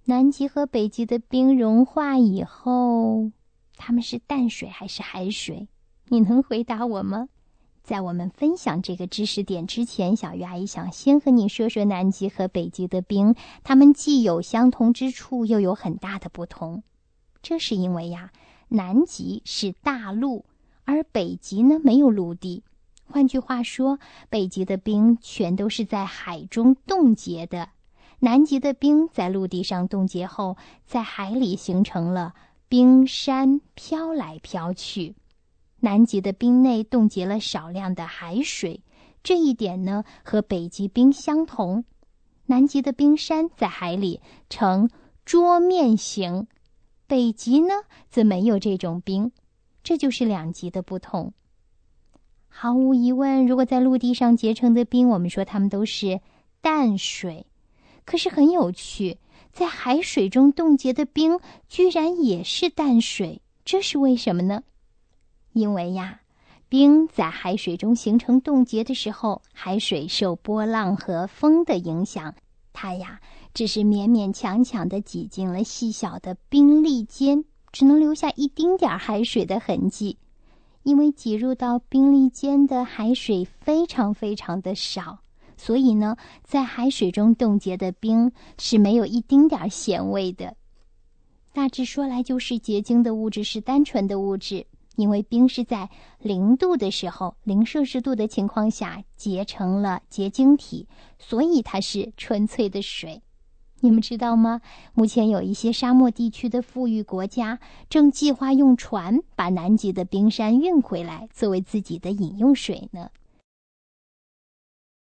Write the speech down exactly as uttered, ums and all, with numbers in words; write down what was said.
南极和北极的冰融化以后，它们是淡水还是海水？你能回答我吗？在我们分享这个知识点之前，小鱼阿姨想先和你说说南极和北极的冰，它们既有相同之处，又有很大的不同。这是因为呀，南极是大陆，而北极呢没有陆地。换句话说，北极的冰全都是在海中冻结的，南极的冰在陆地上冻结后，在海里形成了冰山，飘来飘去。南极的冰内冻结了少量的海水，这一点呢和北极冰相同。南极的冰山在海里呈桌面形，北极呢则没有这种冰，这就是两极的不同。毫无疑问，如果在陆地上结成的冰，我们说它们都是淡水。可是很有趣，在海水中冻结的冰居然也是淡水，这是为什么呢？因为呀，冰在海水中形成冻结的时候，海水受波浪和风的影响，它呀只是勉勉强强地挤进了细小的冰粒间，只能留下一丁点海水的痕迹。因为挤入到冰粒间的海水非常非常的少，所以呢，在海水中冻结的冰是没有一丁点咸味的。大致说来，就是结晶的物质是单纯的物质，因为冰是在零度的时候，零摄氏度的情况下结成了结晶体，所以它是纯粹的水。你们知道吗？目前有一些沙漠地区的富裕国家正计划用船把南极的冰山运回来，作为自己的饮用水呢。